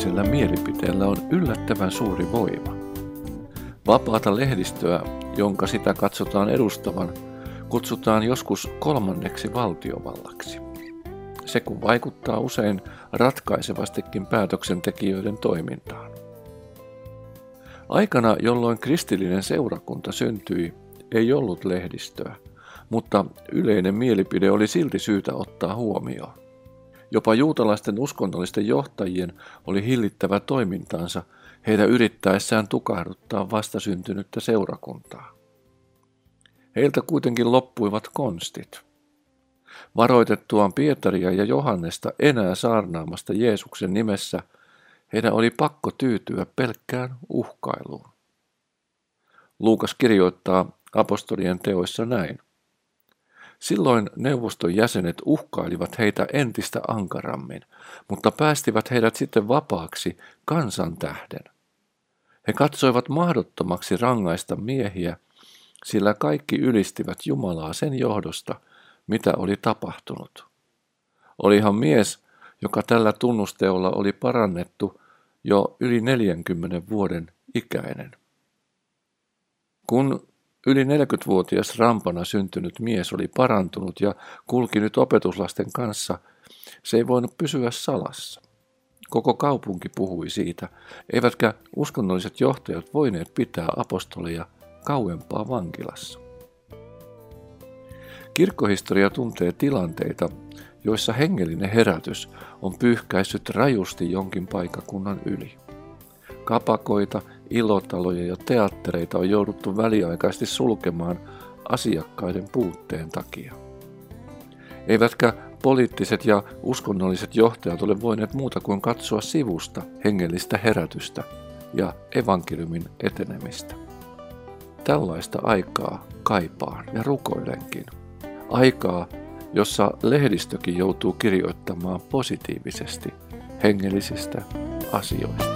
yleisellä mielipiteellä on yllättävän suuri voima. Vapaata lehdistöä, jonka sitä katsotaan edustavan, kutsutaan joskus kolmanneksi valtiovallaksi. Se kun vaikuttaa usein ratkaisevastikin päätöksentekijöiden toimintaan. Aikana, jolloin kristillinen seurakunta syntyi, ei ollut lehdistöä, mutta yleinen mielipide oli silti syytä ottaa huomioon. Jopa juutalaisten uskonnollisten johtajien oli hillittävä toimintansa heidän yrittäessään tukahduttaa vastasyntynyttä seurakuntaa. Heiltä kuitenkin loppuivat konstit. Varoitettuaan Pietaria ja Johannesta enää saarnaamasta Jeesuksen nimessä, heidän oli pakko tyytyä pelkkään uhkailuun. Luukas kirjoittaa apostolien teoissa näin. Silloin neuvoston jäsenet uhkailivat heitä entistä ankarammin, mutta päästivät heidät sitten vapaaksi kansan tähden. He katsoivat mahdottomaksi rangaista miehiä, sillä kaikki ylistivät Jumalaa sen johdosta, mitä oli tapahtunut. Olihan mies, joka tällä tunnusteolla oli parannettu, jo yli 40 vuoden ikäinen. Kun yli 40-vuotias rampana syntynyt mies oli parantunut ja kulki nyt opetuslasten kanssa, se ei voinut pysyä salassa. Koko kaupunki puhui siitä, eivätkä uskonnolliset johtajat voineet pitää apostoleja kauempaa vankilassa. Kirkkohistoria tuntee tilanteita, joissa hengellinen herätys on pyyhkäissyt rajusti jonkin paikkakunnan yli. Kapakoita, ilotaloja ja teattereita on jouduttu väliaikaisesti sulkemaan asiakkaiden puutteen takia. Eivätkä poliittiset ja uskonnolliset johtajat ole voineet muuta kuin katsoa sivusta hengellistä herätystä ja evankeliumin etenemistä. Tällaista aikaa kaipaan ja rukoilenkin. Aikaa, jossa lehdistökin joutuu kirjoittamaan positiivisesti hengellisistä asioista.